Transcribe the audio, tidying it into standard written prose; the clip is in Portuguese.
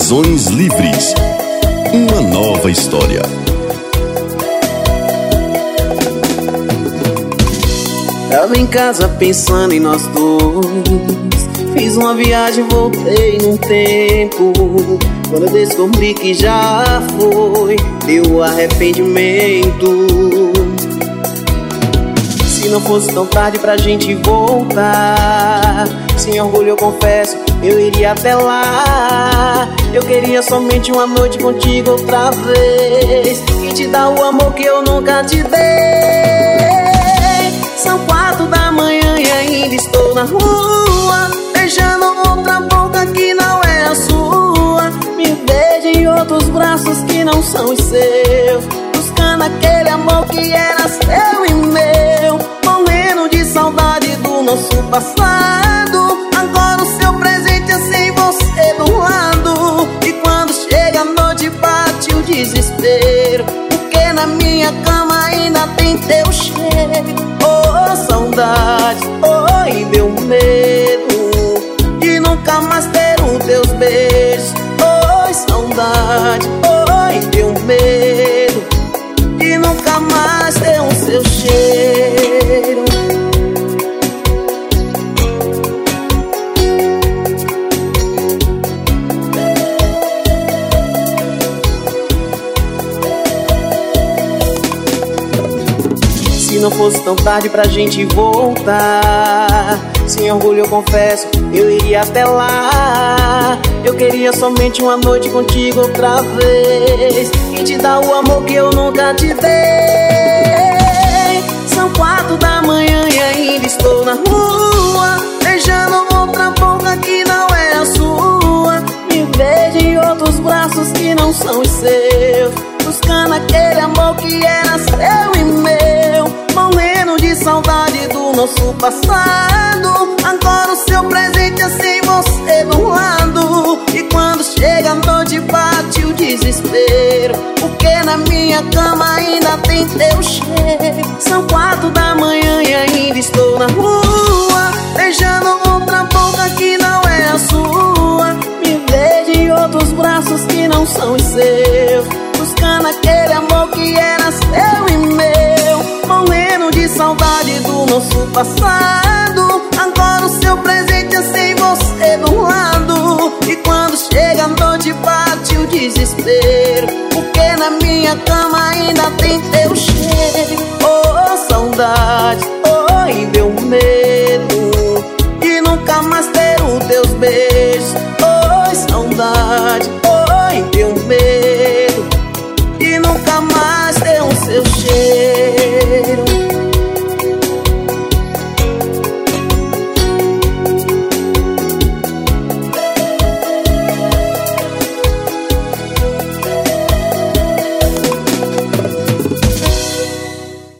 Corações Livres. Uma nova história. Tava em casa pensando em nós dois. Fiz uma viagem, voltei num tempo. Quando eu descobri que já foi, deu arrependimento. Se não fosse tão tarde pra gente voltar, sem orgulho eu confesso, eu iria até lá. Eu queria somente uma noite contigo outra vez, e te dar o amor que eu nunca te dei. São 4 da manhã e ainda estou na rua, beijando outra boca que não é a sua. Me beija em outros braços que não são os seus, buscando aquele amor que era seu e meu. Morrendo de saudade do nosso passado, agora o seu presente é sem você do lado. E quando chega a noite bate o desespero, porque na minha cama ainda tem teu cheiro. Oh, saudade, oh, e deu medo de nunca mais ter os teus beijos. Oh, saudade, oh, e deu medo de nunca mais ter o seu cheiro. Se não fosse tão tarde pra gente voltar, sem orgulho eu confesso, eu iria até lá. Eu queria somente uma noite contigo outra vez, e te dar o amor que eu nunca te dei. São 4 da manhã e ainda estou na rua, beijando outra boca que não é a sua. Me vejo em outros braços que não são os seus, buscando aquele amor que era seu e meu. Morrendo de saudade do nosso passado, agora o seu presente é sem você do lado. E quando chega a noite bate o desespero, porque na minha cama ainda tem teu cheiro. São 4 da manhã e ainda estou na rua, beijando outra boca que não é a sua. Me vejo em outros braços que não são os seus, buscando aquele amor que era seu e meu. Morrendo de saudade do nosso passado, agora o seu presente é sem você do lado. E quando chega a noite bate o desespero, porque na minha cama ainda tem